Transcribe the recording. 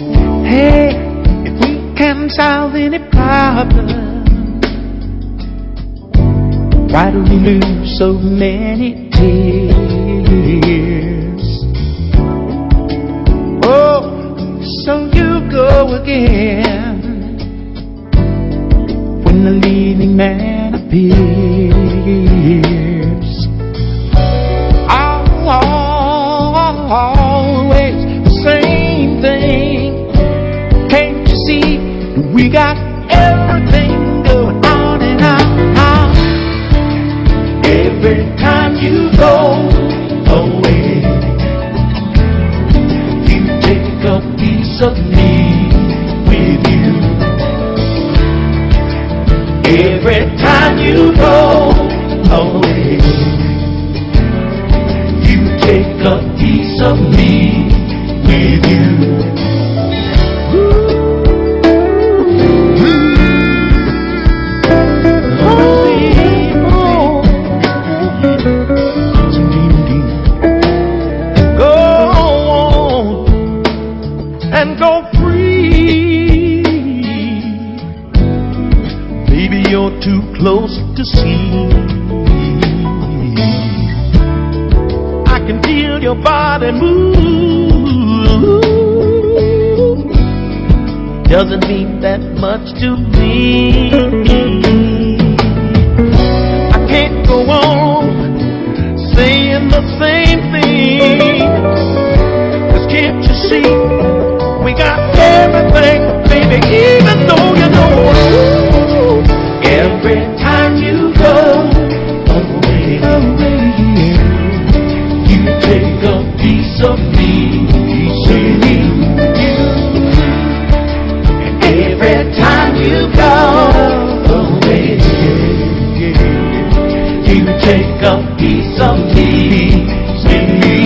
Hey, if we can solve any problem, why do we lose so many tears? Oh, so you go again when the leading man appears. Always the same thing. Can't you see we got everything going on and on? Every time you go away, you take a piece of me with you. Every time you go away, you take a piece of me with you. Go on and go free. Baby, you're too close to see. I can feel your body move. Doesn't mean that much to me. I can't go on saying the same thing. 'Cause can't you see we got everything, baby, even though you know. Every time you go away, you take a piece of me with you. And every time you go away, you take a piece of me with you.